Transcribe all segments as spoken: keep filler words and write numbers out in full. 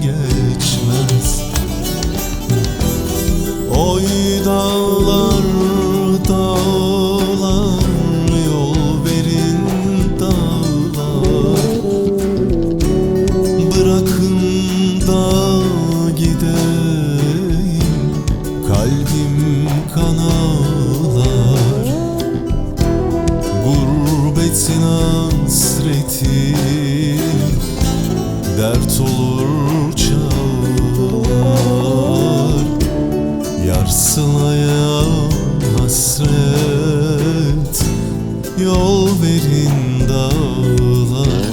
geçmez. Oy dağlar dağlar, yol verin dağlar. Bırakın da gideyim, kalbim kan ağlar. Gurbetin hasreti dert olur çağlar. Yar sılaya hasret, yol verin dağlar.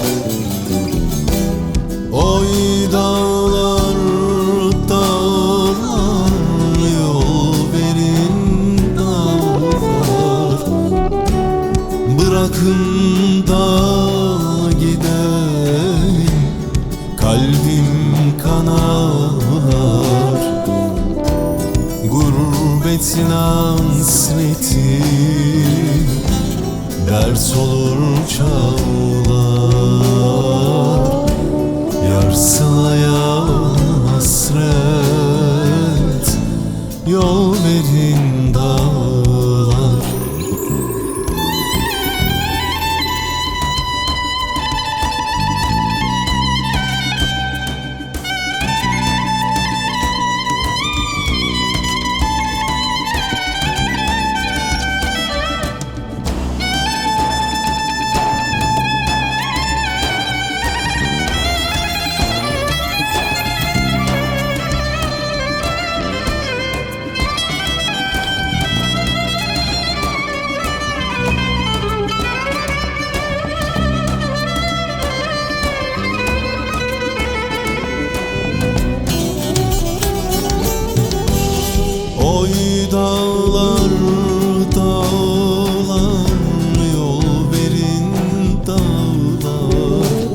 Oy dağlar dağlar, yol verin dağlar. Bırakın da gideyim, kalbim kan ağlar. Gurbetin hasreti dert olur çağlar. Yar sılaya hasret, yol verin dağlar. Oy dağlar dağlar, yol verin dağlar.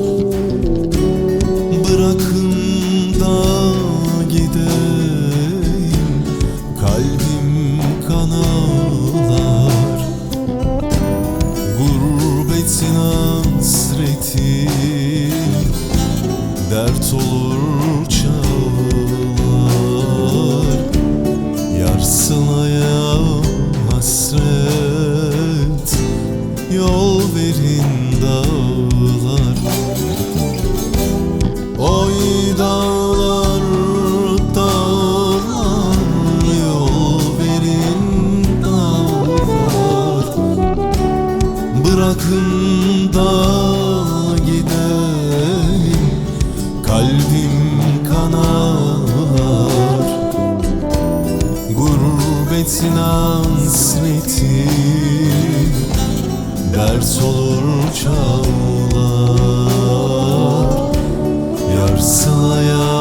Bırakın da gideyim, kalbim kan ağlar. Gurbetin hasreti dert olur çağlar. Yar sılaya hasret, yol verin dağlar. Oy dağlar dağlar, yol verin dağlar. Bırakın da gideyim, kalbim kan ağlar. Gurbetin hasreti dert olur çağlar. Yar sılaya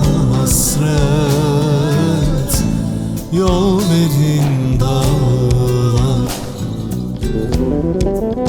hasret, yol verin dağlar.